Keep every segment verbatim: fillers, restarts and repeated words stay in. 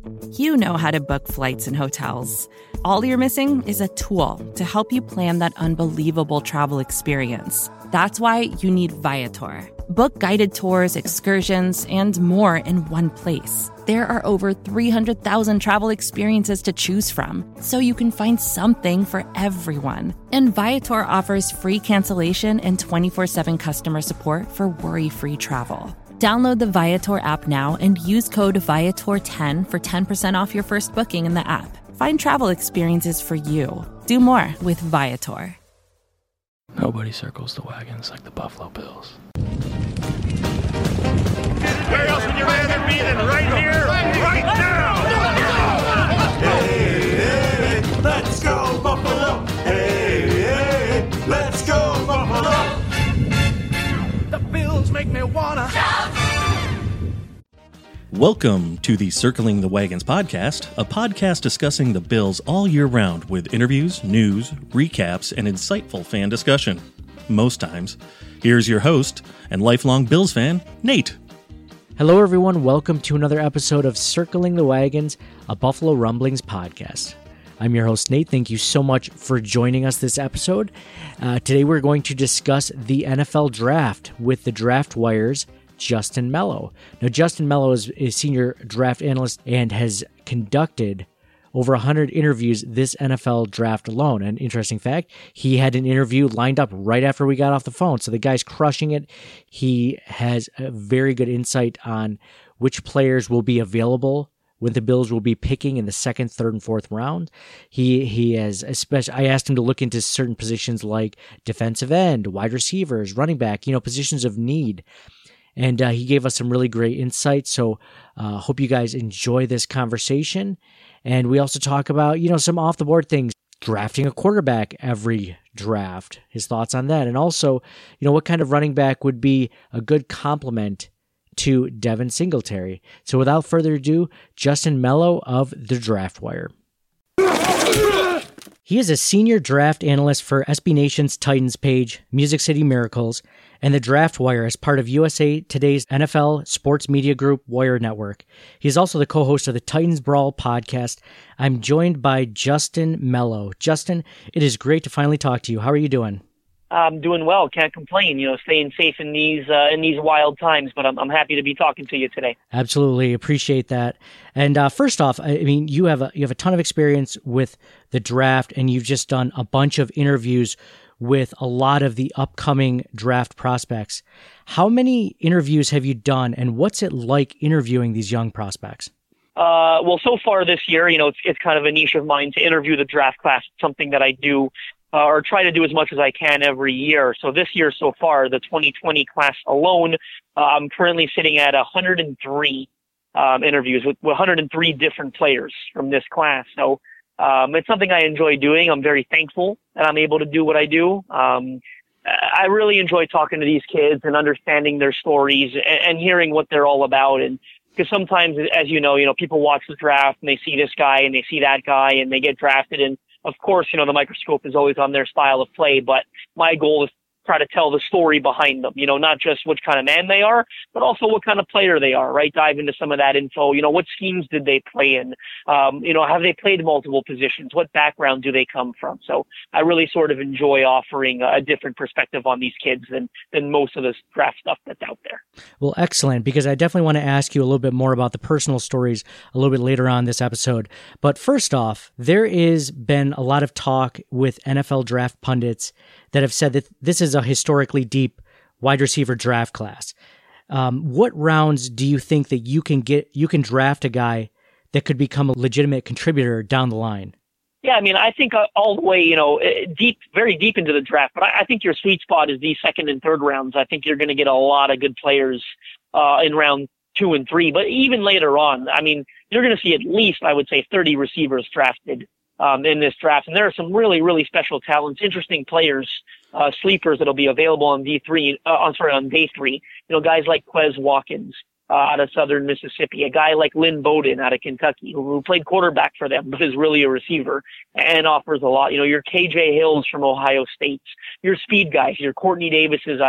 You know how to book flights and hotels. All you're missing is a tool to help you plan that unbelievable travel experience. That's why you need Viator. Book guided tours, excursions, and more in one place. There are over three hundred thousand travel experiences to choose from, so you can find something for everyone. And Viator offers free cancellation and twenty-four seven customer support for worry-free travel. Download the Viator app now and use code Viator ten for ten percent off your first booking in the app. Find travel experiences for you. Do more with Viator. Nobody circles the wagons like the Buffalo Bills. Where else would you rather be than right here, right now? Hey, hey, hey, let's go Buffalo! Hey, hey, hey, let's go Buffalo! The Bills make me wanna shout! Welcome to the Circling the Wagons podcast, a podcast discussing the Bills all year round with interviews, news, recaps, and insightful fan discussion. Most times. Here's your host and lifelong Bills fan, Nate. Hello, everyone. Welcome to another episode of Circling the Wagons, a Buffalo Rumblings podcast. I'm your host, Nate. Thank you so much for joining us this episode. Uh, today, we're going to discuss the N F L Draft with the Draft Wire's Justin Mello. Now, Justin Mello is a senior draft analyst and has conducted over one hundred interviews this N F L draft alone. An interesting fact, he had an interview lined up right after we got off the phone. So the guy's crushing it. He has a very good insight on which players will be available when the Bills will be picking in the second, third, and fourth round. He he has especially. I asked him to look into certain positions like defensive end, wide receivers, running back, you know, positions of need. And uh, he gave us some really great insights. So uh hope you guys enjoy this conversation. And we also talk about, you know, some off the board things, drafting a quarterback every draft, his thoughts on that. And also, you know, what kind of running back would be a good complement to Devin Singletary. So without further ado, Justin Mello of the Draft Wire. He is a senior draft analyst for S B Nation's Titans page, Music City Miracles, and the Draft Wire as part of U S A Today's N F L sports media group, Wire Network. He is also the co-host of the Titans Brawl podcast. I'm joined by Justin Mello. Justin, it is great to finally talk to you. How are you doing? I'm doing well. Can't complain. You know, staying safe in these uh, in these wild times. But I'm I'm happy to be talking to you today. Absolutely appreciate that. And uh, first off, I mean, you have a you have a ton of experience with the draft, and you've just done a bunch of interviews with a lot of the upcoming draft prospects. How many interviews have you done, and what's it like interviewing these young prospects? Uh, well, so far this year, you know, it's it's kind of a niche of mine to interview the draft class. It's something that I do. Uh, or try to do as much as I can every year. So this year so far, the twenty twenty class alone, uh, I'm currently sitting at one hundred three um, interviews with, with one hundred three different players from this class. So um, it's something I enjoy doing. I'm very thankful that I'm able to do what I do. Um, I really enjoy talking to these kids and understanding their stories and, and hearing what they're all about. And because sometimes, as you know, you know, people watch the draft and they see this guy and they see that guy and they get drafted, and of course, you know, the microscope is always on their style of play, but my goal is to try to tell the story behind them, you know, not just which kind of man they are, but also what kind of player they are, right? Dive into some of that info. You know, what schemes did they play in? Um, you know, have they played multiple positions? What background do they come from? So I really sort of enjoy offering a different perspective on these kids than, than most of this draft stuff that's out there. Well, excellent, because I definitely want to ask you a little bit more about the personal stories a little bit later on this episode. But first off, there is been a lot of talk with N F L draft pundits that have said that this is a historically deep wide receiver draft class. Um, what rounds do you think that you can get, you can draft a guy that could become a legitimate contributor down the line? Yeah, I mean, I think uh, all the way, you know, deep, very deep into the draft, but I, I think your sweet spot is the second and third rounds. I think you're going to get a lot of good players uh, in round two and three, but even later on, I mean, you're going to see at least, I would say, thirty receivers drafted um, in this draft. And there are some really, really special talents, interesting players, uh, sleepers that'll be available on D three, uh, I'm sorry, on day three. You know, guys like Quez Watkins uh, out of Southern Mississippi, a guy like Lynn Bowden out of Kentucky, who, who played quarterback for them, but is really a receiver and offers a lot. You know, your K J Hills from Ohio State, your speed guys, your Courtney Davises out of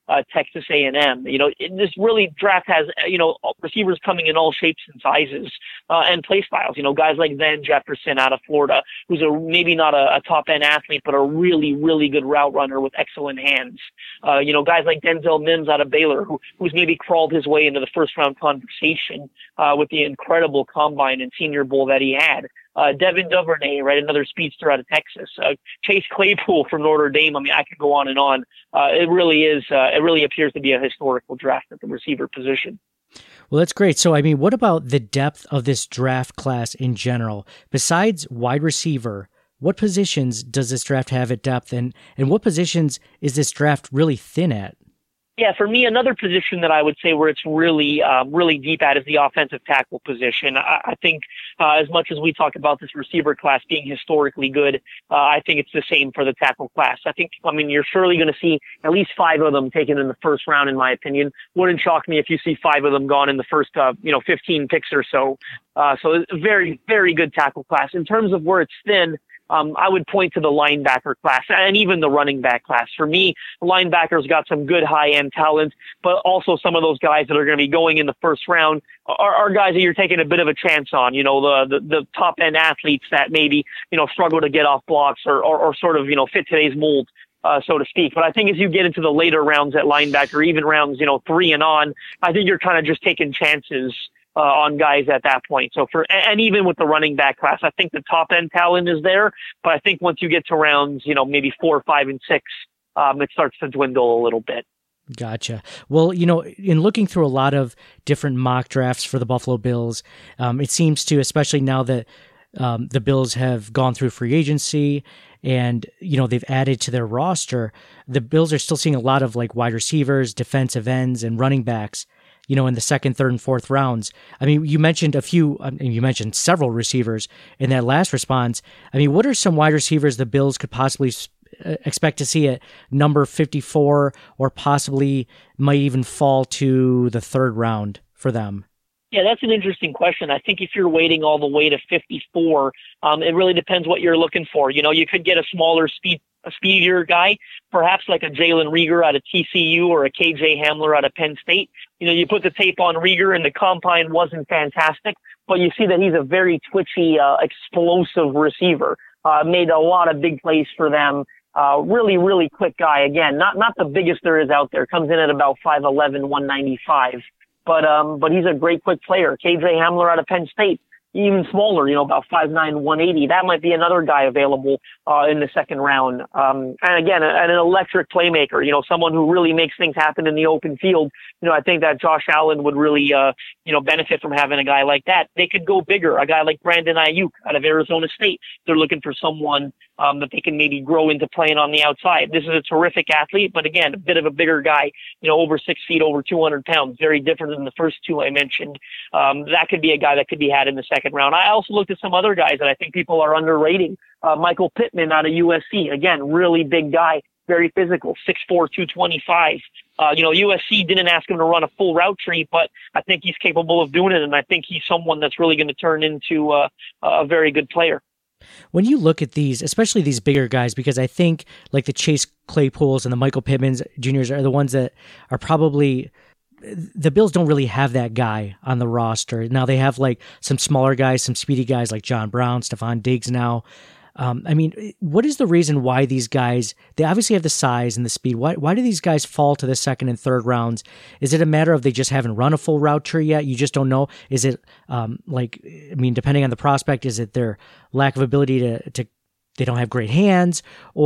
uh, Texas A and M. You know, it, this really draft has, you know, receivers coming in all shapes and sizes uh, and play styles. You know, guys like Van Jefferson out of Florida, who's a maybe not a, a top-end athlete, but a really, really good route runner with excellent hands. Uh, you know, guys like Denzel Mims out of Baylor, who, who's maybe crawled his way into the first-round conversation uh, with the incredible combine and Senior Bowl that he had. Uh, Devin Duvernay, right, another speedster out of Texas. Uh, Chase Claypool from Notre Dame. I mean, I could go on and on. Uh, it really is. Uh, it really appears to be a historical draft at the receiver position. Well, that's great. So, I mean, what about the depth of this draft class in general? Besides wide receiver, what positions does this draft have at depth, and, and what positions is this draft really thin at? Yeah, for me, another position that I would say where it's really, um, really deep at is the offensive tackle position. I, I think uh, as much as we talk about this receiver class being historically good, uh, I think it's the same for the tackle class. I think, I mean, you're surely going to see at least five of them taken in the first round, in my opinion. Wouldn't shock me if you see five of them gone in the first, uh, you know, fifteen picks or so. Uh, so it's a very, very good tackle class. In terms of where it's thin, Um, I would point to the linebacker class and even the running back class. For me, the linebackers got some good high-end talent, but also some of those guys that are going to be going in the first round are, are guys that you're taking a bit of a chance on. You know, the, the, the top-end athletes that maybe, you know, struggle to get off blocks or, or, or sort of, you know, fit today's mold, uh, so to speak. But I think as you get into the later rounds at linebacker, even rounds, you know, three and on, I think you're kind of just taking chances Uh, on guys at that point. So for, and even with the running back class, I think the top end talent is there, but I think once you get to rounds, you know, maybe four, five, and six, um, it starts to dwindle a little bit. Gotcha. Well, you know, in looking through a lot of different mock drafts for the Buffalo Bills, um, it seems to, especially now that um, the Bills have gone through free agency and, you know, they've added to their roster, the Bills are still seeing a lot of like wide receivers, defensive ends, and running backs, you know, in the second, third, and fourth rounds. I mean, you mentioned a few, I mean, you mentioned several receivers in that last response. I mean, what are some wide receivers the Bills could possibly expect to see at number fifty-four, or possibly might even fall to the third round for them? Yeah, that's an interesting question. I think if you're waiting all the way to fifty-four, um, it really depends what you're looking for. You know, you could get a smaller speed, a speedier guy, perhaps like a Jalen Reagor out of T C U or a K J Hamler out of Penn State. You know, you put the tape on Reagor and the combine wasn't fantastic, but you see that he's a very twitchy, uh, explosive receiver. Uh, made a lot of big plays for them. Uh, really, really quick guy. Again, not not the biggest there is out there. Comes in at about five eleven, one ninety-five. But um, but he's a great quick player. K J Hamler out of Penn State, even smaller, you know, about five nine, one eighty. That might be another guy available uh, in the second round. Um, and again, a, an electric playmaker, you know, someone who really makes things happen in the open field. You know, I think that Josh Allen would really, uh, you know, benefit from having a guy like that. They could go bigger, a guy like Brandon Ayuk out of Arizona State. They're looking for someone um, that they can maybe grow into playing on the outside. This is a terrific athlete, but again, a bit of a bigger guy, you know, over six feet, over two hundred pounds, very different than the first two I mentioned. Um, that could be a guy that could be had in the second round. I also looked at some other guys that I think people are underrating. Uh, Michael Pittman out of U S C, again, really big guy, very physical, six four, two twenty-five. Uh, you know, U S C didn't ask him to run a full route tree, but I think he's capable of doing it, and I think he's someone that's really going to turn into uh, a very good player. When you look at these, especially these bigger guys, because I think like the Chase Claypools and the Michael Pittmans Juniors are the ones that are probably, the Bills don't really have that guy on the roster. Now they have like some smaller guys, some speedy guys like John Brown, Stephon Diggs now. Um, I mean, what is the reason why these guys, they obviously have the size and the speed. Why why do these guys fall to the second and third rounds? Is it a matter of they just haven't run a full route tree yet? You just don't know? Is it um, like, I mean, depending on the prospect, is it their lack of ability to, to they don't have great hands,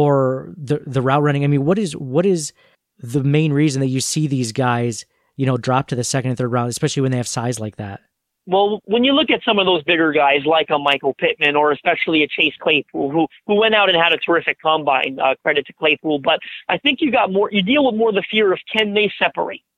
or the the route running? I mean, what is what is the main reason that you see these guys, you know, drop to the second and third round, especially when they have size like that? Well, when you look at some of those bigger guys like a Michael Pittman or especially a Chase Claypool, who who went out and had a terrific combine, uh, credit to Claypool, but I think you got more, you deal with more the fear of can they separate?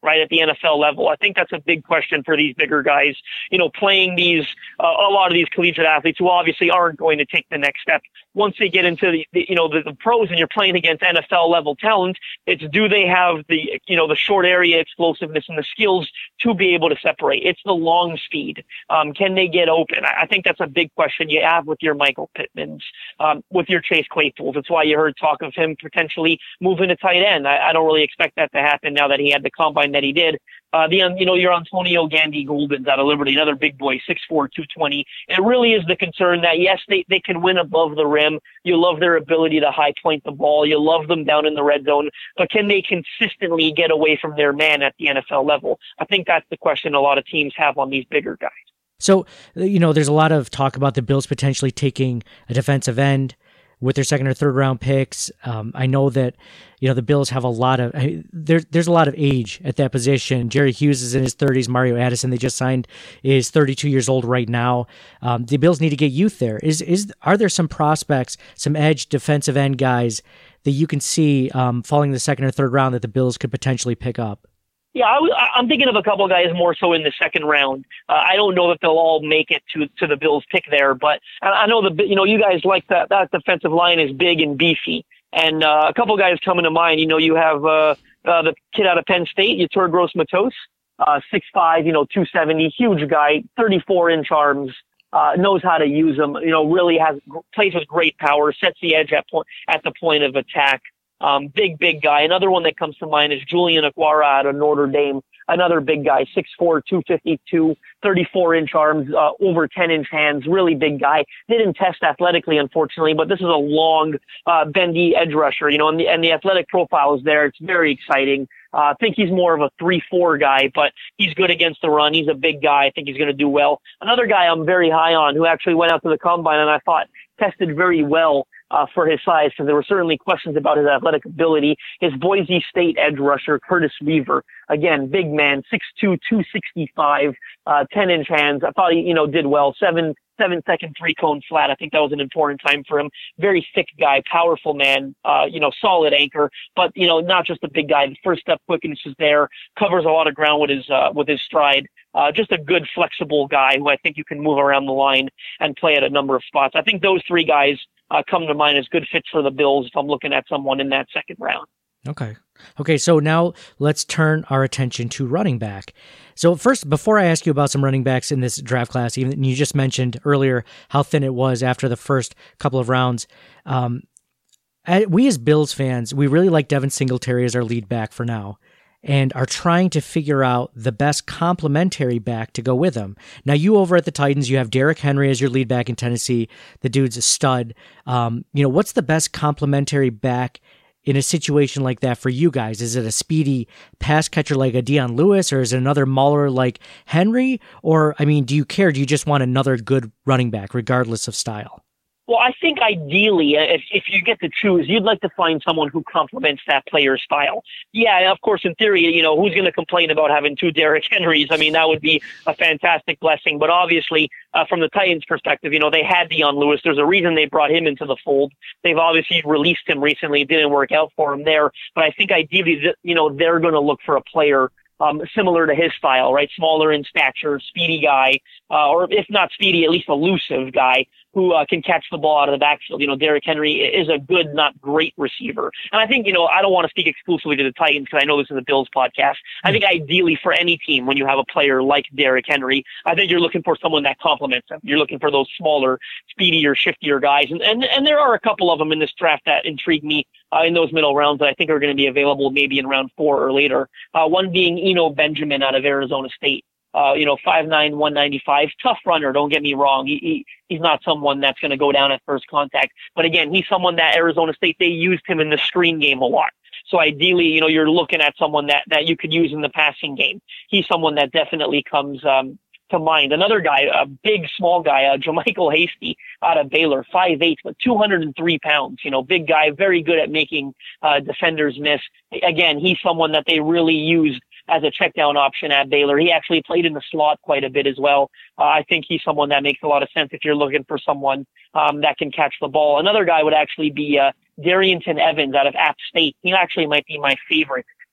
right, at the N F L level? I think that's a big question for these bigger guys, you know, playing these, uh, a lot of these collegiate athletes who obviously aren't going to take the next step. Once they get into the, the you know, the, the pros and you're playing against N F L level talent, it's do they have the, you know, the short area explosiveness and the skills to be able to separate? It's the long speed. Um, can they get open? I, I think that's a big question you have with your Michael Pittmans, um, with your Chase Claypools. That's why you heard talk of him potentially moving to tight end. I, I don't really expect that to happen now that he had the combine that he did. Uh, the, you know, your Antonio Gandy Goldens out of Liberty, another big boy, six four, two twenty. It really is the concern that, yes, they, they can win above the rim. You love their ability to high point the ball. You love them down in the red zone. But can they consistently get away from their man at the N F L level? I think that's the question a lot of teams have on these bigger guys. So, you know, there's a lot of talk about the Bills potentially taking a defensive end with their second or third round picks. Um, I know that, you know, the Bills have a lot of, I mean, there, there's a lot of age at that position. Jerry Hughes is in his thirties. Mario Addison, they just signed, is thirty-two years old right now. Um, the Bills need to get youth there. Is, is, are there some prospects, some edge defensive end guys that you can see um, falling the second or third round that the Bills could potentially pick up? Yeah, I, I'm thinking of a couple of guys more so in the second round. Uh, I don't know that they'll all make it to to the Bills pick there, but I know the you know you guys like that that defensive line is big and beefy, and uh, a couple of guys coming to mind. You know, you have uh, uh, the kid out of Penn State, Yetur Gross-Matos, uh, six five, you know, two seventy, huge guy, thirty-four inch arms. Uh, knows how to use them. You know, really has plays with great power, sets the edge at point at the point of attack. Um, big, big guy. Another one that comes to mind is Julian Aquara out of Notre Dame. Another big guy, six four, two fifty-two, thirty-four inch arms, uh, over ten inch hands, really big guy. Didn't test athletically, unfortunately, but this is a long, uh, bendy edge rusher, you know, and the, and the athletic profile is there. It's very exciting. Uh, I think he's more of a three four guy, but he's good against the run. He's a big guy. I think he's going to do well. Another guy I'm very high on who actually went out to the combine and I thought tested very well Uh, for his size, because there were certainly questions about his athletic ability, is Boise State edge rusher Curtis Weaver. Again, big man, six two, two sixty-five, uh, ten inch hands. I thought he, you know, did well. Seven, seven second three cone flat. I think that was an important time for him. Very thick guy, powerful man, uh, you know, solid anchor, but, you know, not just a big guy. The first step quickness is there, covers a lot of ground with his, uh, with his stride. Uh, just a good, flexible guy who I think you can move around the line and play at a number of spots. I think those three guys uh, come to mind as good fits for the Bills if I'm looking at someone in that second round. Okay. Okay, so now let's turn our attention to running back. So first, before I ask you about some running backs in this draft class, even you just mentioned earlier how thin it was after the first couple of rounds. Um, we as Bills fans, we really like Devin Singletary as our lead back for now, and are trying to figure out the best complementary back to go with him. Now, you over at the Titans, you have Derrick Henry as your lead back in Tennessee. The dude's a stud. Um, you know, what's the best complementary back in a situation like that for you guys? Is it a speedy pass catcher like a Dion Lewis, or is it another mauler like Henry? Or, I mean, do you care? Do you just want another good running back regardless of style? Well, I think ideally, if, if you get to choose, you'd like to find someone who complements that player's style. Yeah, of course, in theory, you know, who's going to complain about having two Derrick Henrys? I mean, that would be a fantastic blessing. But obviously, uh, from the Titans' perspective, you know, they had Dion Lewis. There's a reason they brought him into the fold. They've obviously released him recently. It didn't work out for him there. But I think ideally, you know, they're going to look for a player Um, similar to his style, right? Smaller in stature, speedy guy, uh, or if not speedy, at least elusive guy who uh, can catch the ball out of the backfield. You know, Derrick Henry is a good, not great receiver. And I think, you know, I don't want to speak exclusively to the Titans because I know this is a Bills podcast. I think ideally for any team, when you have a player like Derrick Henry, I think you're looking for someone that complements him. You're looking for those smaller, speedier, shiftier guys. And, and, and there are a couple of them in this draft that intrigue me uh, in those middle rounds that I think are going to be available maybe in round four or later. Uh, one being Eno Benjamin out of Arizona State. Uh, you know, five nine, one ninety-five, tough runner. Don't get me wrong. He, he he's not someone that's going to go down at first contact. But again, he's someone that Arizona State, they used him in the screen game a lot. So ideally, you know, you're looking at someone that, that you could use in the passing game. He's someone that definitely comes um, to mind. Another guy, a big, small guy, uh, Jermichael Hasty out of Baylor, five eight, but two hundred three pounds. You know, big guy, very good at making uh, defenders miss. Again, he's someone that they really used as a check down option at Baylor. He actually played in the slot quite a bit as well. Uh, I think he's someone that makes a lot of sense if you're looking for someone um, that can catch the ball. Another guy would actually be uh, Darrynton Evans out of App State. He actually might be my favorite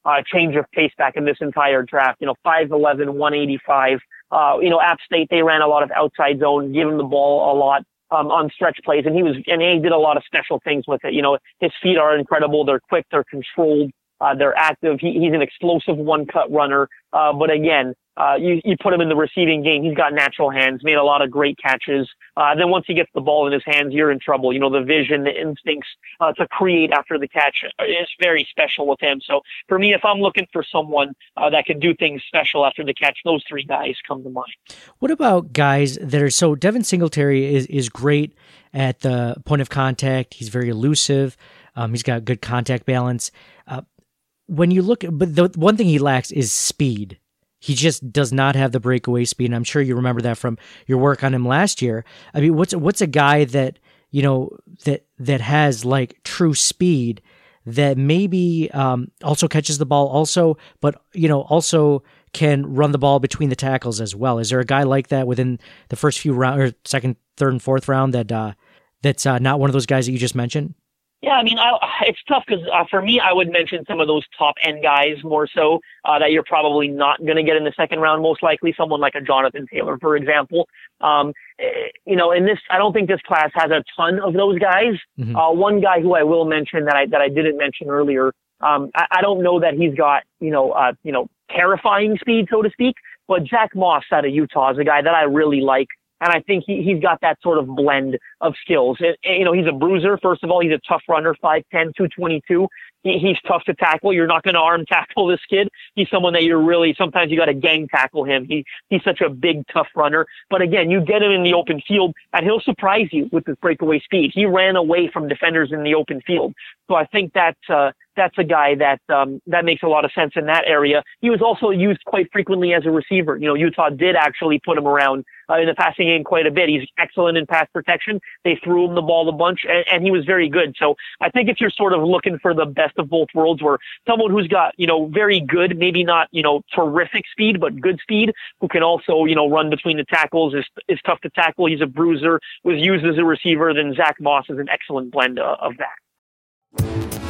uh, change of pace back in this entire draft. You know, five eleven, one eighty-five. Uh, you know, App State, they ran a lot of outside zone, give him the ball a lot um, on stretch plays, and he was, and he did a lot of special things with it. You know, his feet are incredible. They're quick. They're controlled. Uh, they're active. He, he's an explosive one-cut runner. Uh, but again, uh, you, you put him in the receiving game. He's got natural hands, made a lot of great catches. Uh, then once he gets the ball in his hands, you're in trouble. You know, the vision, the instincts uh, to create after the catch is very special with him. So for me, if I'm looking for someone uh, that can do things special after the catch, those three guys come to mind. What about guys that are, so Devin Singletary is, is great at the point of contact. He's very elusive. Um, he's got good contact balance. Uh, When you look, but the one thing he lacks is speed. He just does not have the breakaway speed, and I'm sure you remember that from your work on him last year. I mean, what's what's a guy that, you know, that that has like true speed that maybe um, also catches the ball also, but, you know, also can run the ball between the tackles as well? Is there a guy like that within the first few round or second, third, and fourth round that uh, that's uh, not one of those guys that you just mentioned? Yeah, I mean, I, it's tough because uh, for me, I would mention some of those top end guys more so uh, that you're probably not going to get in the second round. Most likely, someone like a Jonathan Taylor, for example. Um, you know, in this, I don't think this class has a ton of those guys. Mm-hmm. Uh, one guy who I will mention that I that I didn't mention earlier. Um, I, I don't know that he's got you know uh, you know terrifying speed, so to speak. But Zach Moss out of Utah is a guy that I really like. And I think he, he's got that sort of blend of skills. And, and, you know, he's a bruiser. First of all, he's a tough runner, five ten, two twenty-two. He, he's tough to tackle. You're not going to arm tackle this kid. He's someone that you're really, sometimes you got to gang tackle him. He, he's such a big, tough runner. But again, you get him in the open field and he'll surprise you with his breakaway speed. He ran away from defenders in the open field. So I think that, uh, that's a guy that, um, that makes a lot of sense in that area. He was also used quite frequently as a receiver. You know, Utah did actually put him around uh, in the passing game quite a bit. He's excellent in pass protection. They threw him the ball a bunch and, and he was very good. So I think if you're sort of looking for the best of both worlds, where someone who's got, you know, very good, maybe not, you know, terrific speed, but good speed, who can also, you know, run between the tackles, is, is tough to tackle. He's a bruiser, was used as a receiver. Then Zach Moss is an excellent blend uh, of that.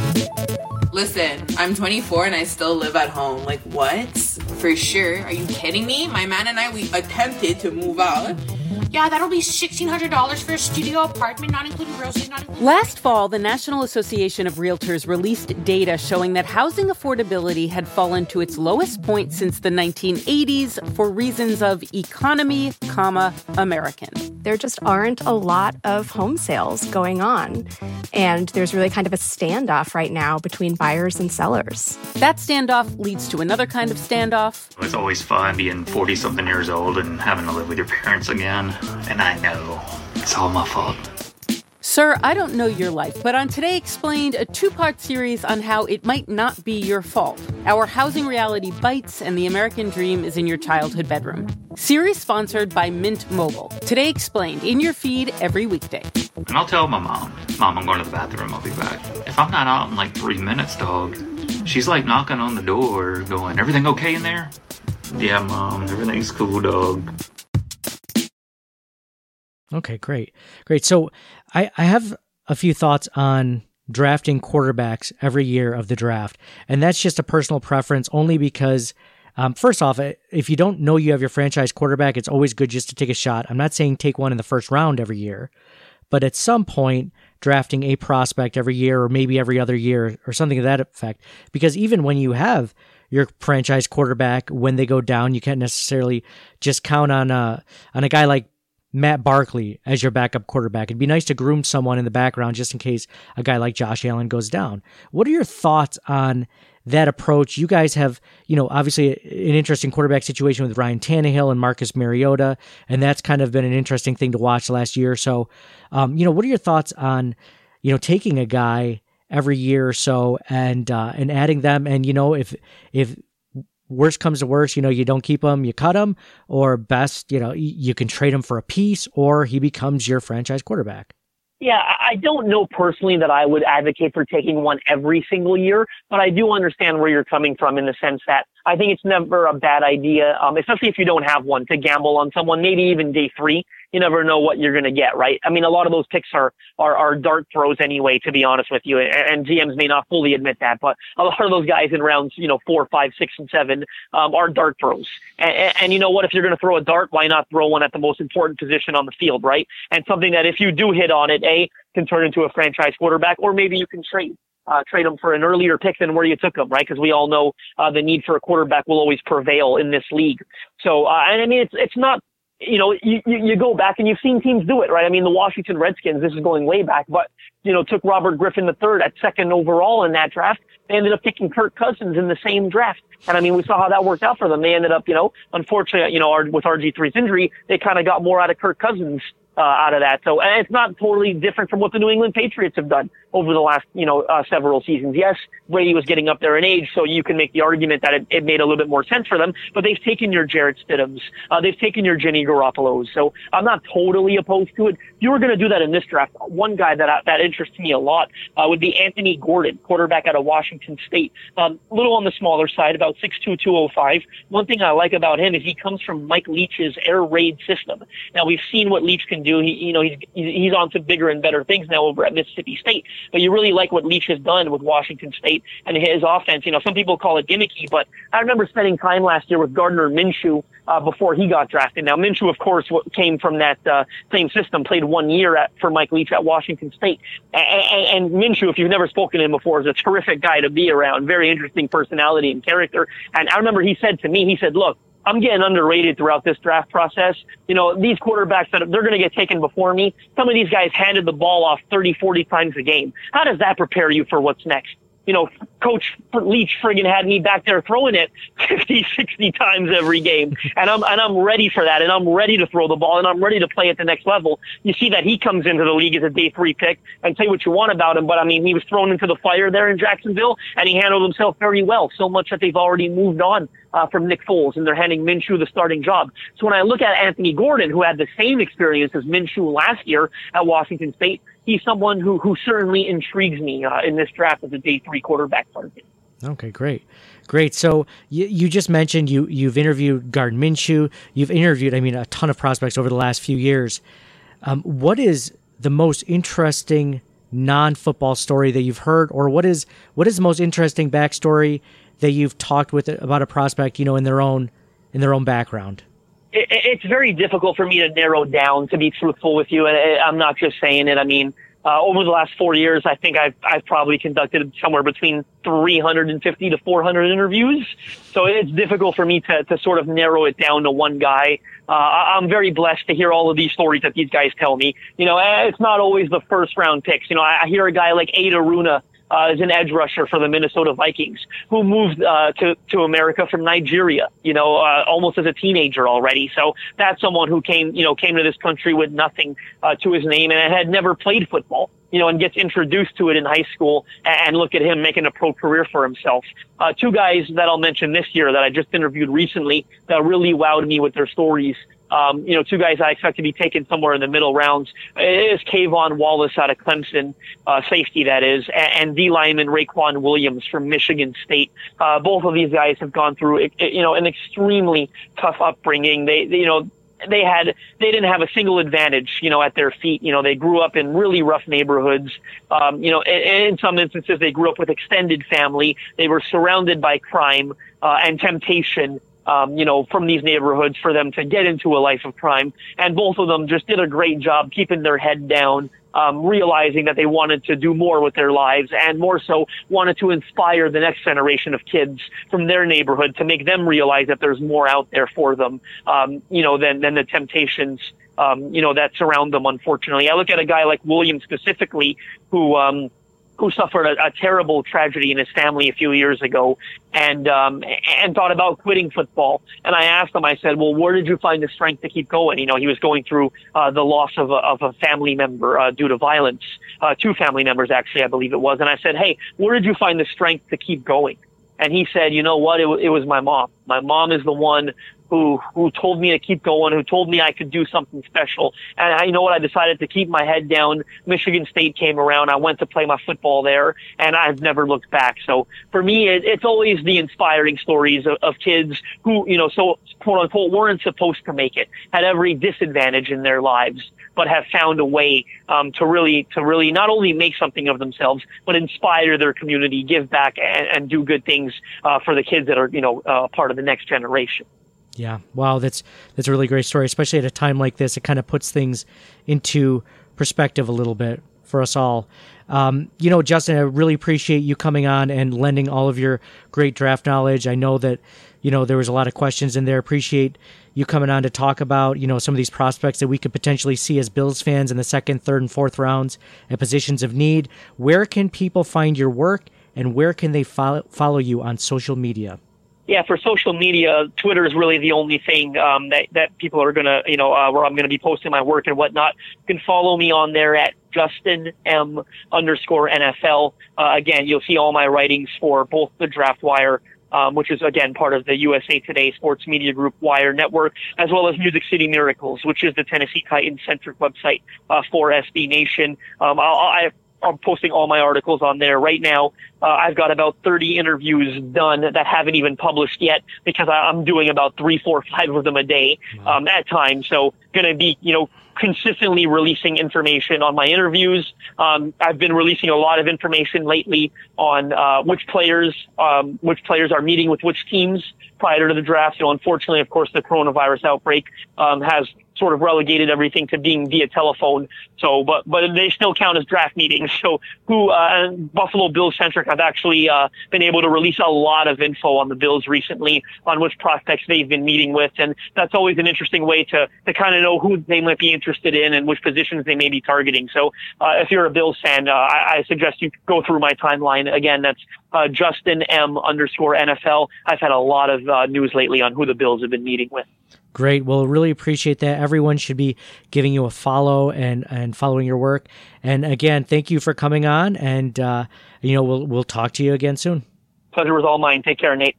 Listen, I'm twenty-four and I still live at home. Like, what? For sure. Are you kidding me? My man and I, we attempted to move out. Yeah, that'll be sixteen hundred dollars for a studio apartment, not including groceries, not including... Last fall, the National Association of Realtors released data showing that housing affordability had fallen to its lowest point since the nineteen eighties for reasons of economy, comma, American. There just aren't a lot of home sales going on. And there's really kind of a standoff right now between buyers and sellers. That standoff leads to another kind of standoff. It's always fun being forty-something years old and having to live with your parents again. And I know it's all my fault. Sir, I don't know your life, but on Today Explained, a two-part series on how it might not be your fault. Our housing reality bites and the American dream is in your childhood bedroom. Series sponsored by Mint Mobile. Today Explained, in your feed every weekday. And I'll tell my mom, Mom, I'm going to the bathroom, I'll be back. If I'm not out in like three minutes, dog, she's like knocking on the door going, everything okay in there? Yeah, Mom, everything's cool, dog. Okay, great. Great. So I, I have a few thoughts on drafting quarterbacks every year of the draft. And that's just a personal preference only because, um, first off, if you don't know you have your franchise quarterback, it's always good just to take a shot. I'm not saying take one in the first round every year, but at some point, drafting a prospect every year or maybe every other year or something to that effect. Because even when you have your franchise quarterback, when they go down, you can't necessarily just count on a, on a guy like Matt Barkley as your backup quarterback. It'd be nice to groom someone in the background just in case a guy like Josh Allen goes down. What are your thoughts on that approach? You guys have, you know, obviously an interesting quarterback situation with Ryan Tannehill and Marcus Mariota, and that's kind of been an interesting thing to watch last year or so. Um, you know, what are your thoughts on, you know, taking a guy every year or so and uh, and adding them, and you know, if if worst comes to worst, you know, you don't keep him, you cut him, or best, you know, you can trade him for a piece, or he becomes your franchise quarterback. Yeah, I don't know personally that I would advocate for taking one every single year, but I do understand where you're coming from in the sense that I think it's never a bad idea, um, especially if you don't have one, to gamble on someone, maybe even day three, you never know what you're going to get, right? I mean, a lot of those picks are, are, are dart throws anyway, to be honest with you. And, and G Ms may not fully admit that, but a lot of those guys in rounds, you know, four, five, six, and seven, um, are dart throws. And, and, and you know what? If you're going to throw a dart, why not throw one at the most important position on the field, right? And something that if you do hit on it, A, can turn into a franchise quarterback, or maybe you can trade. Uh, trade them for an earlier pick than where you took them, right? Because we all know uh, the need for a quarterback will always prevail in this league. So, uh, and I mean, it's it's not, you know, you, you, you go back and you've seen teams do it, right? I mean, the Washington Redskins, this is going way back, but, you know, took Robert Griffin the third at second overall in that draft. They ended up picking Kirk Cousins in the same draft. And I mean, we saw how that worked out for them. They ended up, you know, unfortunately, you know, with R G three's injury, they kind of got more out of Kirk Cousins Uh, out of that. So, and it's not totally different from what the New England Patriots have done over the last, you know, uh, several seasons. Yes, Brady was getting up there in age, so you can make the argument that it, it made a little bit more sense for them, but they've taken your Jarrett Stidhams. Uh, they've taken your Jimmy Garoppolos. So I'm not totally opposed to it. If you were going to do that in this draft, one guy that, I, that interests me a lot uh, would be Anthony Gordon, quarterback out of Washington State. Um, a little on the smaller side, about six two, two oh five. One thing I like about him is he comes from Mike Leach's air raid system. Now, we've seen what Leach can do. He, you know, he's he's on to bigger and better things now over at Mississippi State. But you really like what Leach has done with Washington State and his offense. You know, some people call it gimmicky, but I remember spending time last year with Gardner Minshew uh, before he got drafted. Now, Minshew, of course, came from that uh, same system, played one year at, for Mike Leach at Washington State. And, and, and Minshew, if you've never spoken to him before, is a terrific guy to be around, very interesting personality and character. And I remember he said to me, he said, look, I'm getting underrated throughout this draft process. You know, these quarterbacks that they're going to get taken before me, some of these guys handed the ball off thirty, forty times a game. How does that prepare you for what's next? You know, Coach Leach friggin' had me back there throwing it fifty, sixty times every game. And I'm, and I'm ready for that. And I'm ready to throw the ball and I'm ready to play at the next level. You see that he comes into the league as a day three pick, and say what you want about him. But I mean, he was thrown into the fire there in Jacksonville and he handled himself very well. So much that they've already moved on uh, from Nick Foles and they're handing Minshew the starting job. So when I look at Anthony Gordon, who had the same experience as Minshew last year at Washington State, he's someone who, who certainly intrigues me uh, in this draft as a day three quarterback target. Okay, great. Great. So you, you just mentioned you, you've interviewed Gardner Minshew. You've interviewed, I mean, a ton of prospects over the last few years. Um, what is the most interesting non-football story that you've heard, or what is what is the most interesting backstory that you've talked with about a prospect, you know, in their own in their own background? It, it's very difficult for me to narrow down, to be truthful with you, and I'm not just saying it. I mean, uh, over the last four years, I think I've I've probably conducted somewhere between three hundred fifty to four hundred interviews. So it's difficult for me to to sort of narrow it down to one guy. Uh, I'm very blessed to hear all of these stories that these guys tell me. You know, it's not always the first round picks. You know, I hear a guy like Ada Runa, Uh, is an edge rusher for the Minnesota Vikings, who moved uh, to to America from Nigeria, you know, uh, almost as a teenager already. So that's someone who came, you know, came to this country with nothing uh, to his name and had never played football, you know, and gets introduced to it in high school. And look at him making a pro career for himself. Uh, two guys that I'll mention this year that I just interviewed recently that really wowed me with their stories. Um, you know, two guys I expect to be taken somewhere in the middle rounds is Kayvon Wallace out of Clemson, uh, safety that is, and, and D lineman Raekwon Williams from Michigan State. Uh, both of these guys have gone through, you know, an extremely tough upbringing. They, they, you know, they had, they didn't have a single advantage, you know, at their feet. You know, they grew up in really rough neighborhoods. Um, you know, in, in some instances, they grew up with extended family. They were surrounded by crime, uh, and temptation. Um, you know, from these neighborhoods for them to get into a life of crime. And both of them just did a great job keeping their head down, um, realizing that they wanted to do more with their lives and more so wanted to inspire the next generation of kids from their neighborhood to make them realize that there's more out there for them, um, you know, than, than the temptations, um, you know, that surround them, unfortunately. I look at a guy like Williams specifically who, um, who suffered a, a terrible tragedy in his family a few years ago and, um, and thought about quitting football. And I asked him, I said, well, where did you find the strength to keep going? You know, he was going through, uh, the loss of a, of a family member, uh, due to violence, uh, two family members, actually, I believe it was. And I said, hey, where did you find the strength to keep going? And he said, you know what? It, w- it was my mom. My mom is the one who who told me to keep going, who told me I could do something special. And I you know what, I decided to keep my head down. Michigan State came around. I went to play my football there, and I've never looked back. So for me, it, it's always the inspiring stories of, of kids who, you know, so quote unquote, weren't supposed to make it, had every disadvantage in their lives, but have found a way um, to really, to really not only make something of themselves, but inspire their community, give back, and, and do good things uh, for the kids that are, you know, uh, part of the next generation. Yeah. Wow. That's, that's a really great story, especially at a time like this. It kind of puts things into perspective a little bit for us all. Um, you know, Justin, I really appreciate you coming on and lending all of your great draft knowledge. I know that, you know, there was a lot of questions in there. Appreciate you coming on to talk about, you know, some of these prospects that we could potentially see as Bills fans in the second, third, and fourth rounds at positions of need. Where can people find your work, and where can they follow, follow you on social media? Yeah, for social media, Twitter is really the only thing um, that, that people are going to, you know, uh, where I'm going to be posting my work and whatnot. You can follow me on there at Justin M underscore N F L. Uh, again, you'll see all my writings for both the Draft Wire, um, which is, again, part of the U S A Today Sports Media Group Wire Network, as well as Music City Miracles, which is the Tennessee Titans-centric website uh, for S B Nation. Um, I'll, I I'm posting all my articles on there right now. Uh, I've got about thirty interviews done that haven't even published yet because I, I'm doing about three, four, five of them a day um, at times. So going to be, you know, consistently releasing information on my interviews. Um, I've been releasing a lot of information lately on uh, which players, um, which players are meeting with which teams prior to the draft. You know, unfortunately, of course, the coronavirus outbreak um, has sort of relegated everything to being via telephone. So, but but they still count as draft meetings. So, who uh, Buffalo Bills centric, I've actually uh, been able to release a lot of info on the Bills recently on which prospects they've been meeting with, and that's always an interesting way to to kind of know who they might be interested in and which positions they may be targeting. So, uh, if you're a Bills fan, uh, I, I suggest you go through my timeline. Again, that's uh, Justin M underscore N F L. I've had a lot of uh, news lately on who the Bills have been meeting with. Great. Well, really appreciate that. Everyone should be giving you a follow and, and following your work. And again, thank you for coming on. And, uh, you know, we'll, we'll talk to you again soon. Pleasure was all mine. Take care, Nate.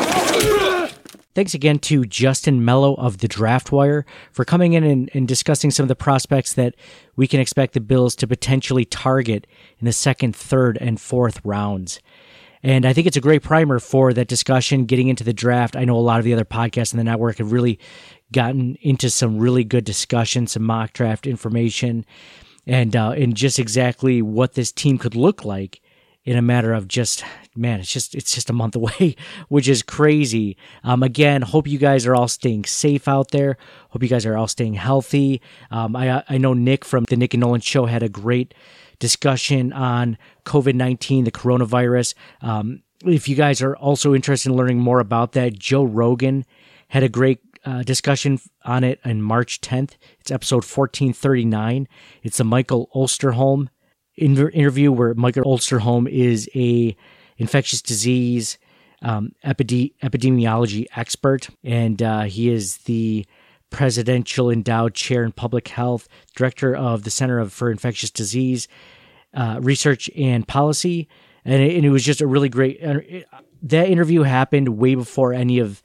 Thanks again to Justin Mello of the Draft Wire for coming in and, and discussing some of the prospects that we can expect the Bills to potentially target in the second, third, and fourth rounds. And I think it's a great primer for that discussion getting into the draft. I know a lot of the other podcasts in the network have really gotten into some really good discussion, some mock draft information, and uh, and just exactly what this team could look like in a matter of just, man, it's just it's just a month away, which is crazy. Um, again, hope you guys are all staying safe out there. Hope you guys are all staying healthy. Um, I I know Nick from the Nick and Nolan Show had a great discussion on COVID nineteen, the coronavirus. Um, if you guys are also interested in learning more about that, Joe Rogan had a great uh, discussion on it on March tenth. It's episode fourteen thirty-nine. It's a Michael Osterholm inter- interview where Michael Osterholm is a infectious disease um, epide- epidemiology expert, and uh, he is the Presidential Endowed Chair in Public Health, Director of the Center for Infectious Disease uh, Research and Policy. And it, and it was just a really great... Uh, it, that interview happened way before any of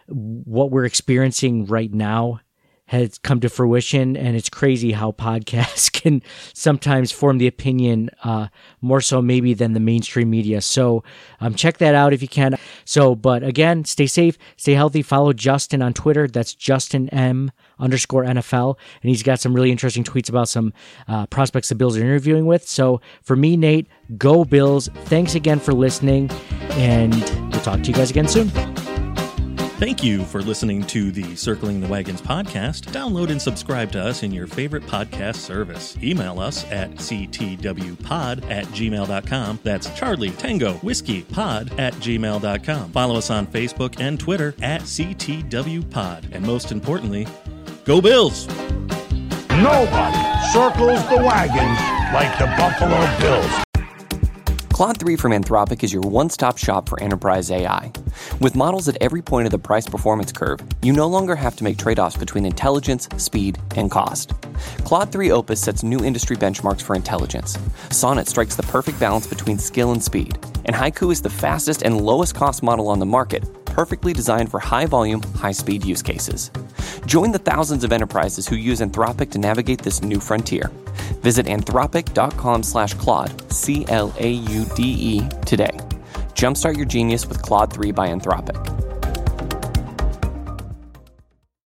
what we're experiencing right now has come to fruition, and it's crazy how podcasts can sometimes form the opinion uh, more so maybe than the mainstream media. So um, check that out if you can. So, but again, stay safe, stay healthy. Follow Justin on Twitter. That's Justin M underscore N F L, and he's got some really interesting tweets about some uh, prospects the Bills are interviewing with. So for me, Nate, go Bills. Thanks again for listening, and we'll talk to you guys again soon. Thank you for listening to the Circling the Wagons podcast. Download and subscribe to us in your favorite podcast service. Email us at c t w pod at gmail dot com. That's Charlie Tango Whiskey Pod at gmail dot com. Follow us on Facebook and Twitter at C T W Pod. And most importantly, go Bills! Nobody circles the wagons like the Buffalo Bills. Claude three from Anthropic is your one-stop shop for enterprise A I. With models at every point of the price-performance curve, you no longer have to make trade-offs between intelligence, speed, and cost. Claude three Opus sets new industry benchmarks for intelligence. Sonnet strikes the perfect balance between skill and speed. And Haiku is the fastest and lowest-cost model on the market, perfectly designed for high-volume, high-speed use cases. Join the thousands of enterprises who use Anthropic to navigate this new frontier. Visit anthropic.com slash Claude, C L A U D E, today. Jumpstart your genius with Claude three by Anthropic.